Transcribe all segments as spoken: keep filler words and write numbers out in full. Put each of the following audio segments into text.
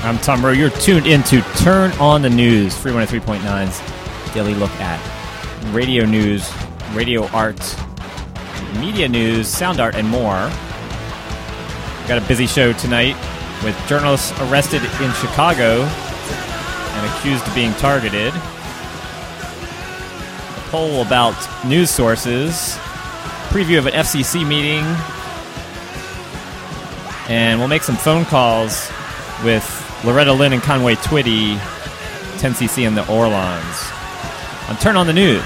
I'm Tom Rowe. You're tuned in to Turn on the News, Free one oh three point nine's daily look at radio news, radio art, media news, sound art, and more. We've got a busy show tonight with journalists arrested in Chicago and accused of being targeted. A poll about news sources, preview of an F C C meeting, and we'll make some phone calls with Loretta Lynn and Conway Twitty, ten C C and the Orlons. On Turn on the News.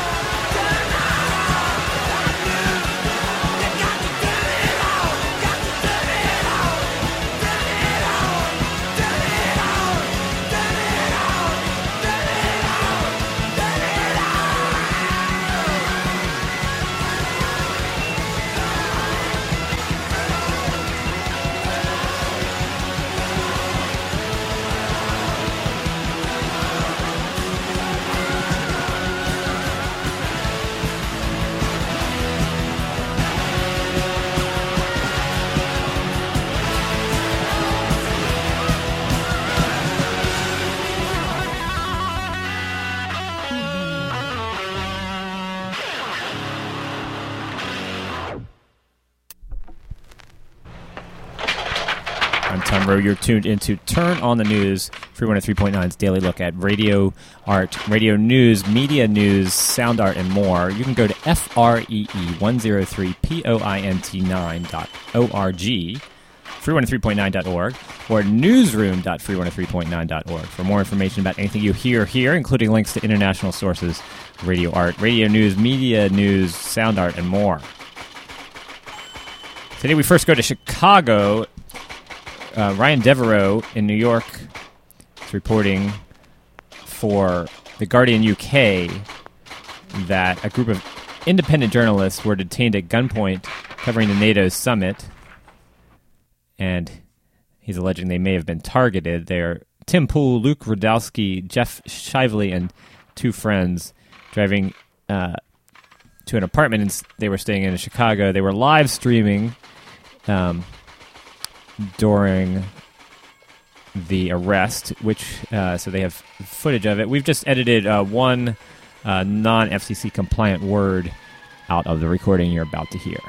You're tuned into Turn on the News, Free one oh three point nine's daily look at radio art, radio news, media news, sound art, and more. You can go to F R E E one oh three point nine dot org, free one oh three point nine dot org, or newsroom dot free one oh three point nine dot org for more information about anything you hear here, including links to international sources, radio art, radio news, media news, sound art, and more. Today we first go to Chicago. Uh, Ryan Devereaux in New York is reporting for The Guardian U K that a group of independent journalists were detained at gunpoint covering the NATO summit, and he's alleging they may have been targeted. They're Tim Pool, Luke Rudowski, Jeff Shively, and two friends driving uh, to an apartment in, they were staying in in Chicago. They were live streaming um during the arrest, which uh, so they have footage of it. We've just edited uh, one uh, non-F C C compliant word out of the recording you're about to hear.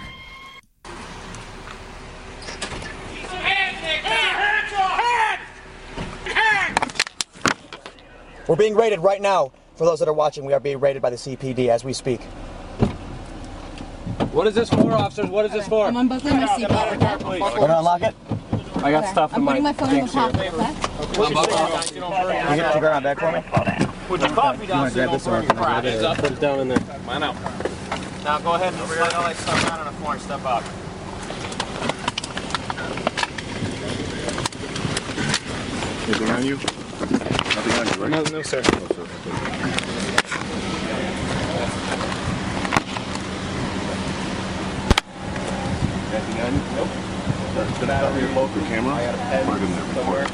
We're being raided right now. For those that are watching, we are being raided by the C P D as we speak. What is this for, officers? What is this for? I'm unbuckling my seatbelt. We're gonna unlock it. I got Okay. stuff in I'm my putting my phone in the pocket, okay? Can you get the ground back for me? Put your coffee down so you don't burn your crap. Heads up. Put it down in there. Mine out. Now go ahead and slide all that stuff down on the floor and step out. Anything on you? Nothing on you, right? No, no, sir. No, sir. Anything on you? Nope. It's gonna cover your local camera. I got a pen. We're gonna record.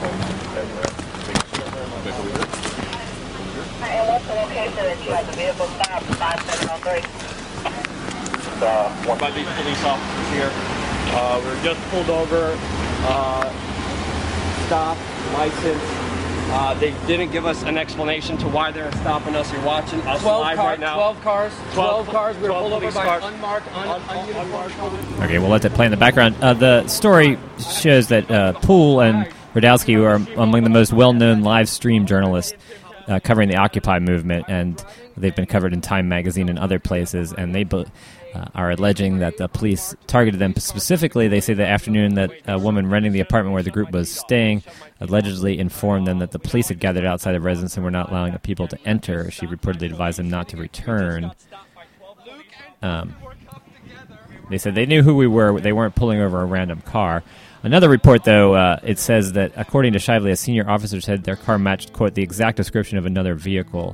Back over there. And what's the location that you have the vehicle stopped? five seven oh three. Uh, one by these police officers here. Uh, we were just pulled over. Uh, stop, license. Uh, they didn't give us an explanation to why they're stopping us. You're watching us live car, right now. twelve cars. twelve, twelve cars. We were pulled over by cars. unmarked, un, un, ununiformed. Okay, we'll let that play in the background. Uh, the story shows that uh, Poole and Rudowski are among the most well-known live stream journalists uh, covering the Occupy movement, and they've been covered in Time magazine and other places, and they uh, are alleging that the police targeted them specifically. They say the afternoon that a woman renting the apartment where the group was staying allegedly informed them that the police had gathered outside the residence and were not allowing the people to enter. She reportedly advised them not to return. Um, they said they knew who we were. They weren't pulling over a random car. Another report, though, uh, it says that according to Shively, a senior officer said their car matched, quote, the exact description of another vehicle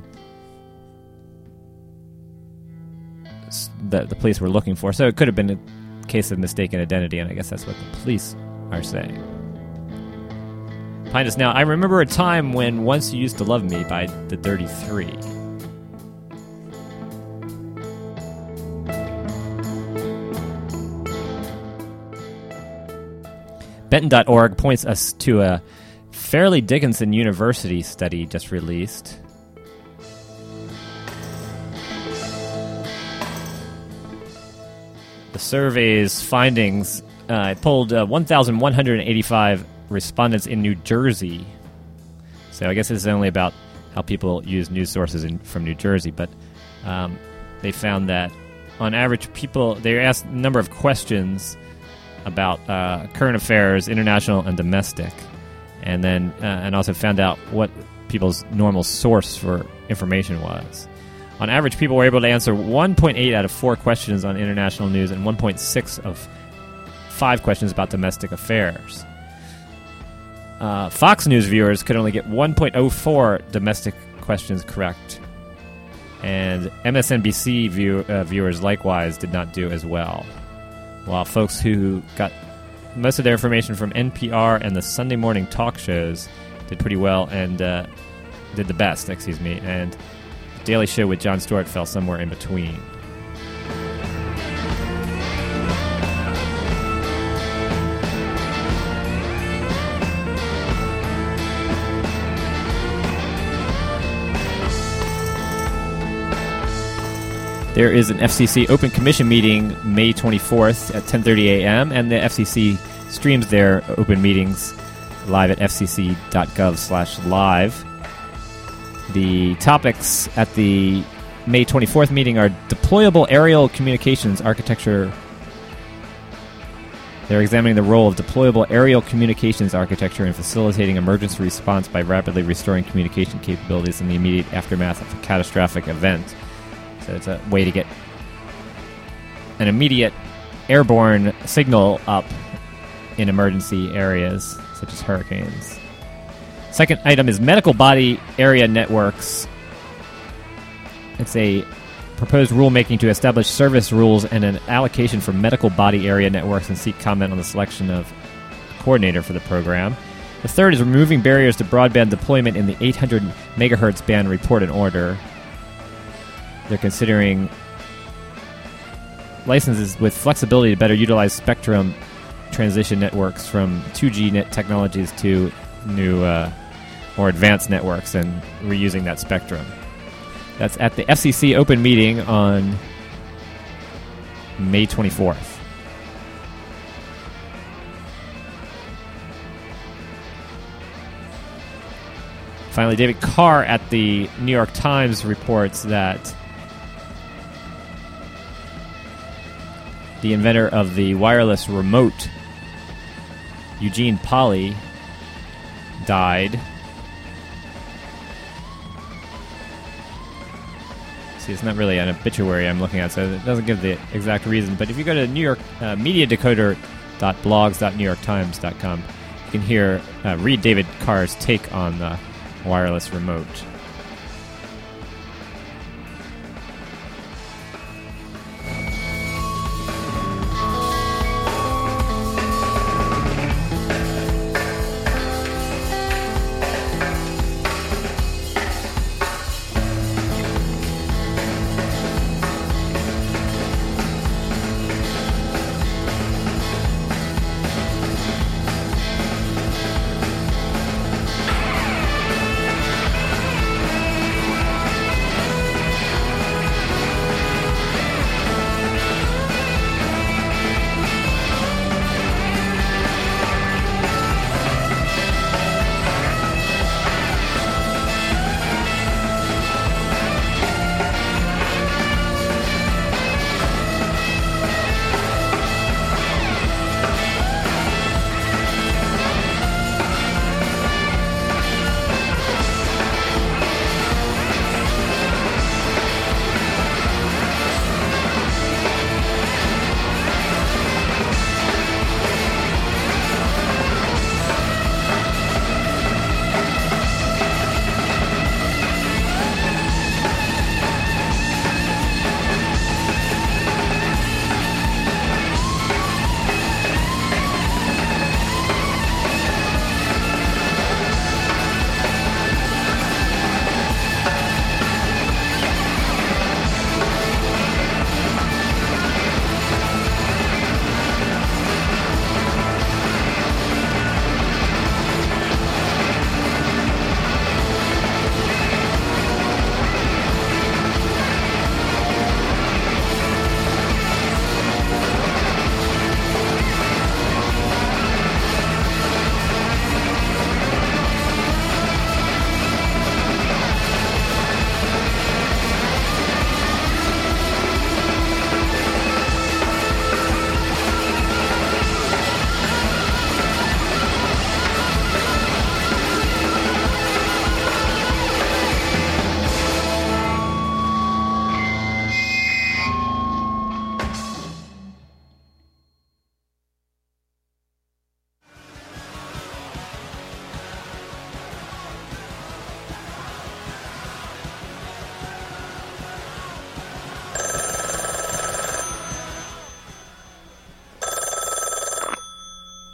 that the police were looking for. So it could have been a case of mistaken identity, and I guess that's what the police are saying. Behind us now, I remember a time when Once You Used to Love Me by the Dirty Three. Benton dot org points us to a Fairleigh Dickinson University study just released. The survey's findings uh, it polled uh, one thousand one hundred eighty-five respondents in New Jersey. So I guess this is only about how people use news sources in, from New Jersey, but um, they found that on average, people they asked a number of questions about uh, current affairs, international and domestic, and then uh, and also found out what people's normal source for information was. On average, people were able to answer one point eight out of four questions on international news and one point six of five questions about domestic affairs. Uh, Fox News viewers could only get one point oh four domestic questions correct, and M S N B C view, uh, viewers likewise did not do as well, while folks who got most of their information from N P R and the Sunday morning talk shows did pretty well and uh, did the best, excuse me, and The Daily Show with Jon Stewart fell somewhere in between. There is an F C C Open Commission meeting May twenty-fourth at ten thirty a.m., and the F C C streams their open meetings live at f c c dot gov slash live. The topics at the May twenty-fourth meeting are deployable aerial communications architecture. They're examining the role of deployable aerial communications architecture in facilitating emergency response by rapidly restoring communication capabilities in the immediate aftermath of a catastrophic event. So it's a way to get an immediate airborne signal up in emergency areas, such as hurricanes. Second item is medical body area networks. It's a proposed rulemaking to establish service rules and an allocation for medical body area networks and seek comment on the selection of a coordinator for the program. The third is removing barriers to broadband deployment in the eight hundred megahertz band report and order. They're considering licenses with flexibility to better utilize spectrum transition networks from two G net technologies to new, uh, more advanced networks and reusing that spectrum. That's at the F C C open meeting on May twenty-fourth. Finally, David Carr at the New York Times reports that the inventor of the wireless remote, Eugene Polly, died. See, it's not really an obituary I'm looking at, so it doesn't give the exact reason. But if you go to New York uh, media decoder dot blogs dot new york times dot com, you can hear uh, read David Carr's take on the wireless remote.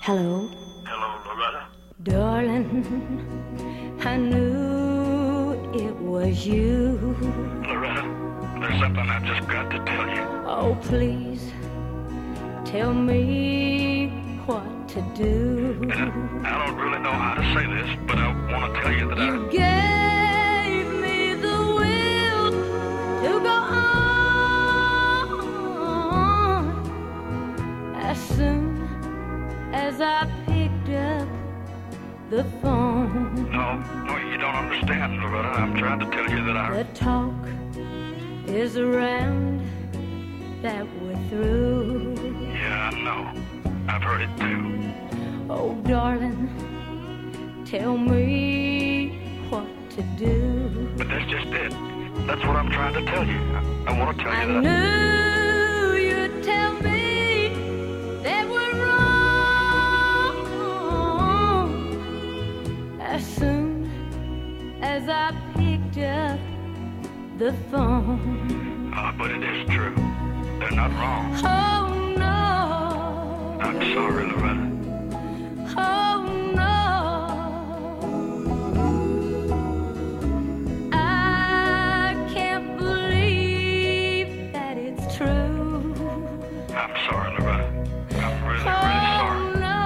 Hello. Hello, Loretta. Darling, I knew it was you. Loretta, there's something I've just got to tell you. Oh, please, tell me what to do. And I don't really know how to say this, but I want to tell you that You I... gave me the will to go on. As soon as I picked up the phone. No, no, you don't understand, Loretta. I'm trying to tell you that I... The talk is around that we're through. Yeah, I know. I've heard it too. Oh, darling, tell me what to do. But that's just it. That's what I'm trying to tell you. I, I want to tell I you that... knew you'd tell me that we're wrong. As soon as I picked up the phone. Uh, but it is true. They're not wrong. Oh, no. I'm sorry, Loretta. Oh, no. I can't believe that it's true. I'm sorry, Loretta. I'm really, really sorry.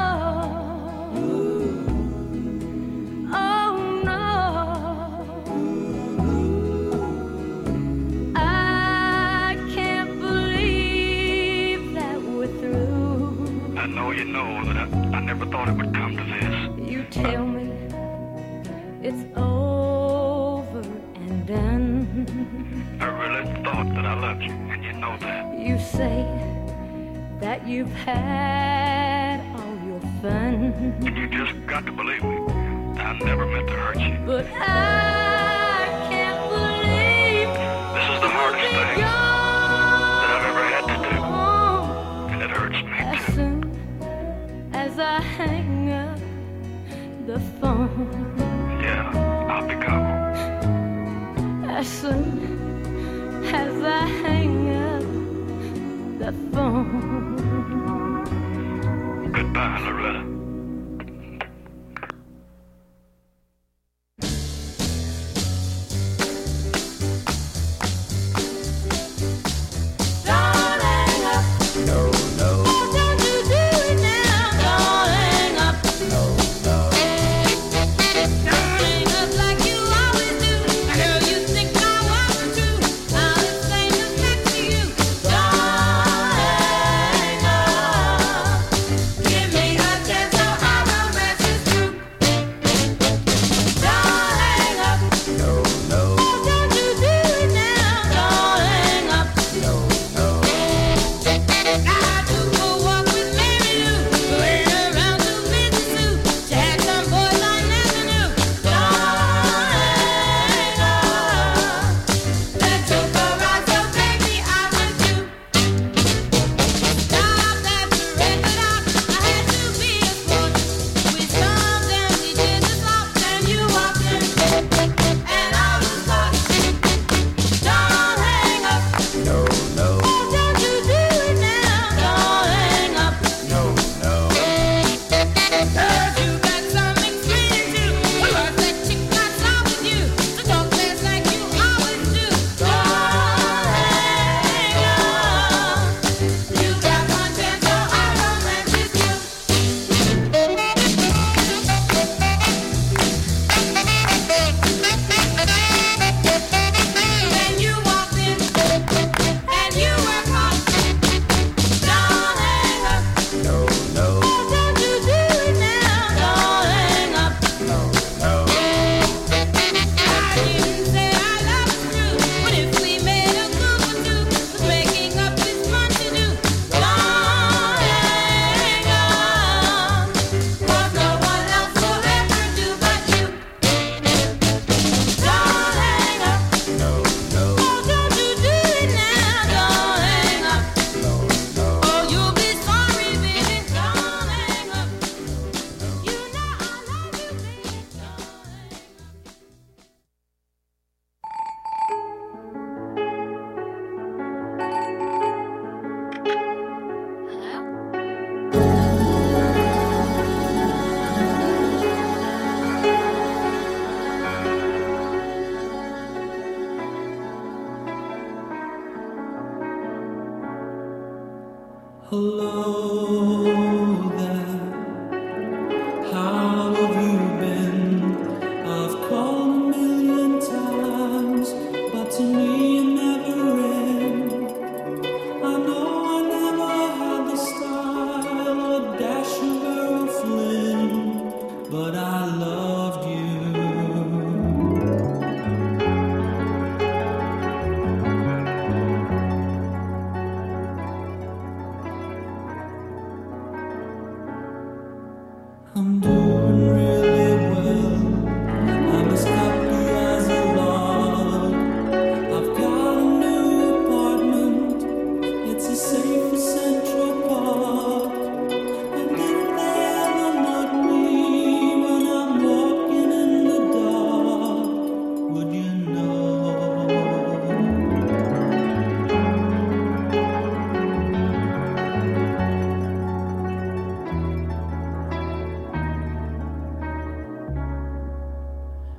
Oh, no. I can't believe that we're through. I know you know that I, I never thought it would come to this. You tell me it's over and done. I really thought that I loved you, and you know that. You say that you've had all your fun. And you just got to believe me. I never meant to hurt you. But I can't believe This is the hardest thing that I've ever had to do. And it hurts me as too. soon as I hang up the phone. Yeah, I'll be gone. As soon as I hang up the phone. Goodbye, Loretta. Give me a chance.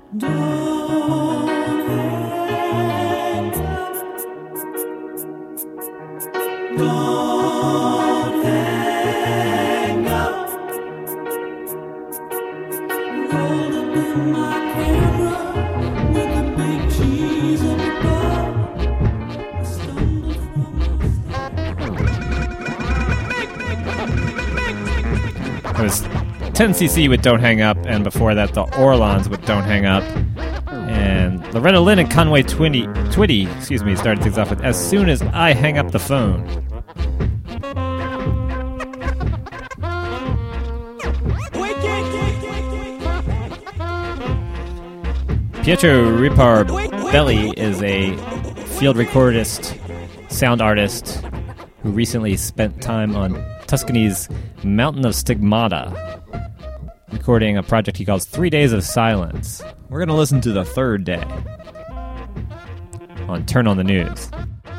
It was ten C C with Don't Hang Up, and before that, the Orlons with Don't Hang Up. And Loretta Lynn and Conway Twitty, Twitty, excuse me, started things off with As Soon As I Hang Up the Phone. Pietro Riparbelli is a field recordist, sound artist who recently spent time on Tuscany's Mountain of Stigmata, recording a project he calls Three Days of Silence. We're going to listen to the third day on Turn on the News.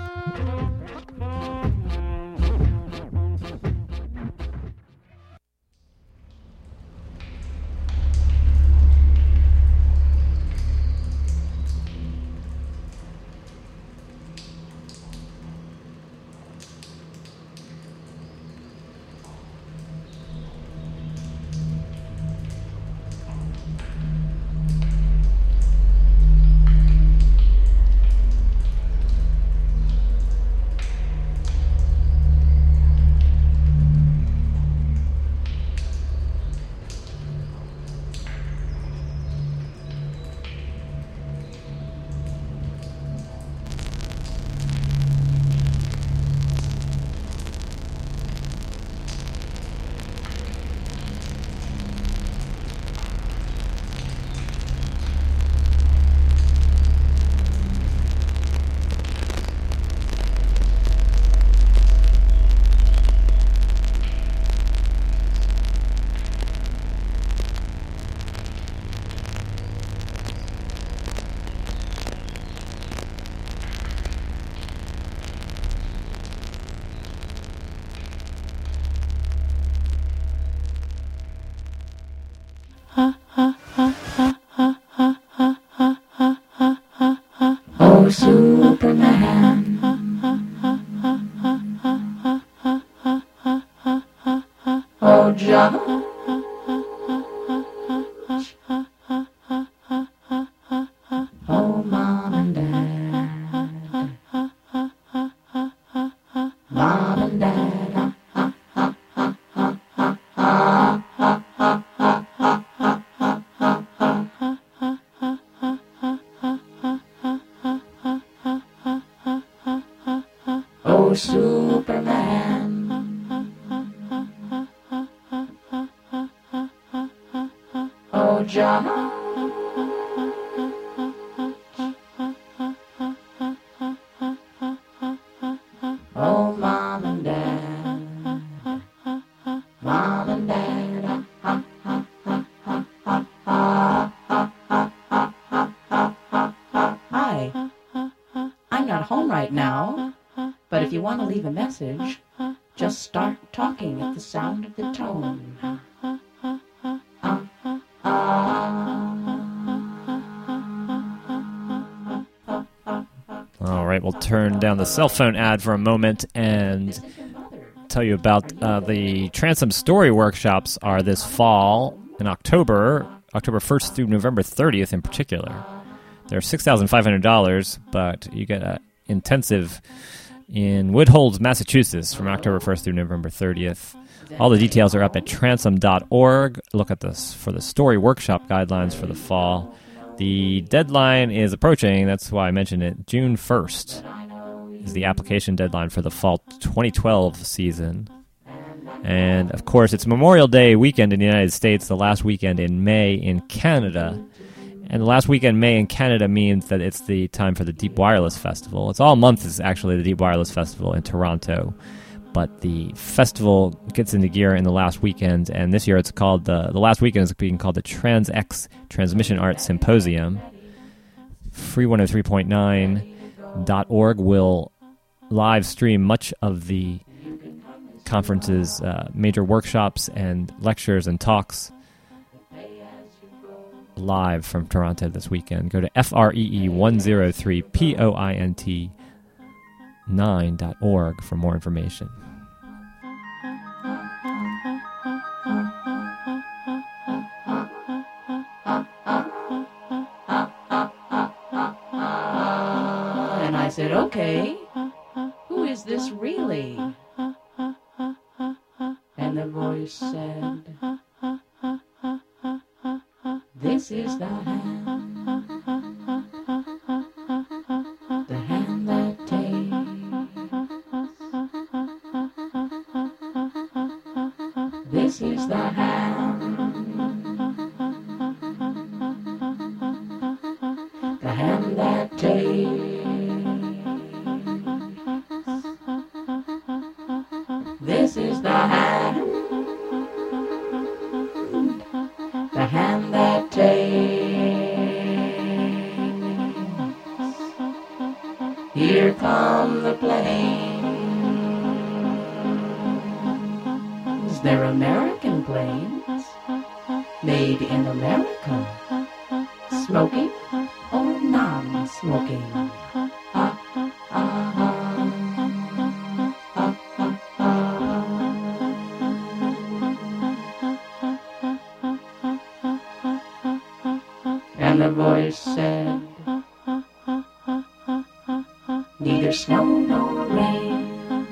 Just start talking at the sound of the tone. All right, we'll turn down the cell phone ad for a moment and tell you about uh, the Transom Story Workshops are this fall in October, October first through November thirtieth in particular. They're six thousand five hundred dollars, but you get an intensive in Woodholds, Massachusetts, from October first through November thirtieth. All the details are up at transom dot org. Look at this for the story workshop guidelines for the fall. The deadline is approaching. That's why I mentioned it. June first is the application deadline for the fall twenty twelve season. And, of course, it's Memorial Day weekend in the United States, the last weekend in May in Canada. And the last weekend in May in Canada means that it's the time for the Deep Wireless Festival. It's all month is actually the Deep Wireless Festival in Toronto. But the festival gets into gear in the last weekend, and this year it's called, the, the last weekend is being called the TransX Transmission Art Symposium. Free one oh three point nine dot org will live stream much of the conference's uh, major workshops and lectures and talks live from Toronto this weekend. Go to F R E E one oh three P O I N T nine dot org for more information. And I said, okay, who is this really? And the voice said, this is the hand, the hand that takes. This is the hand, the hand that takes. This is the hand, the hand that takes. Here come the planes. They're American planes, made in America. Smoking or non-smoking? Ah, ah, ah. And the voice said, neither snow nor rain,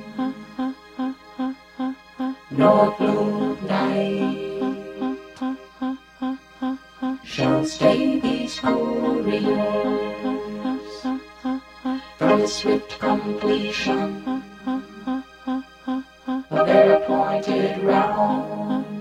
nor blue night shall stay these couriers from the swift completion of their appointed round.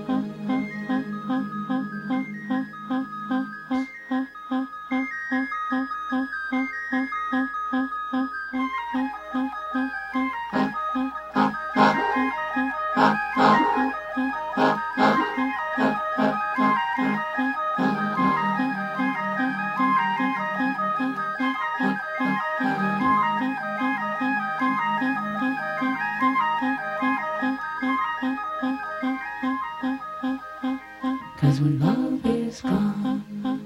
Cause when love is gone,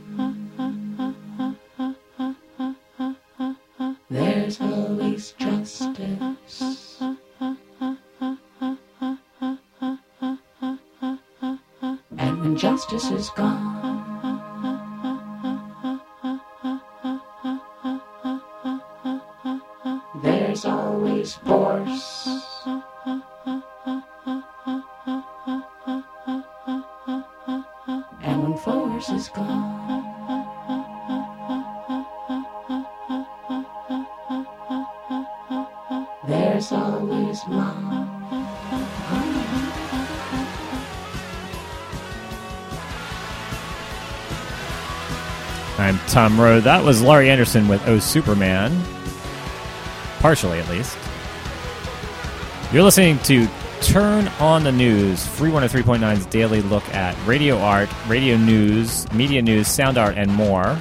there's always justice. And when justice is gone, there's always force. And when force is gone, there's always love. I'm Tom Rowe. That was Laurie Anderson with Oh Superman. Partially, at least. You're listening to Turn on the News, Free one oh three point nine's daily look at radio art, radio news, media news, sound art, and more.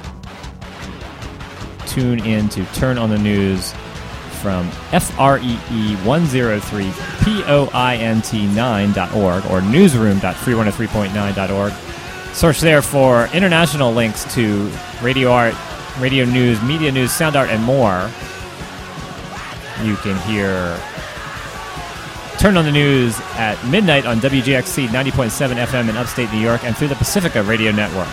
Tune in to Turn on the News from F R E E one oh three P O I N T nine dot org or newsroom dot free one oh three point nine dot org. Search there for international links to radio art, radio news, media news, sound art, and more. You can hear Turn on the News at midnight on W G X C ninety point seven F M in upstate New York and through the Pacifica Radio Network.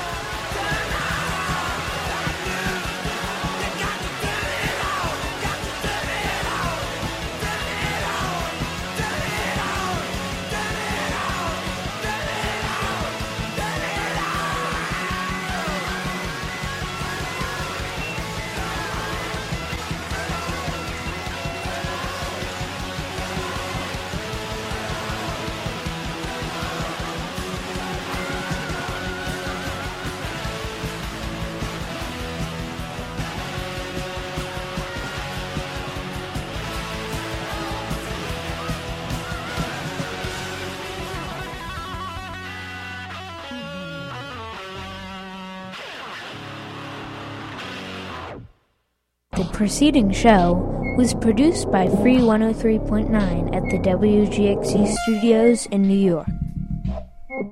The preceding show was produced by Free one oh three point nine at the W G X C studios in New York.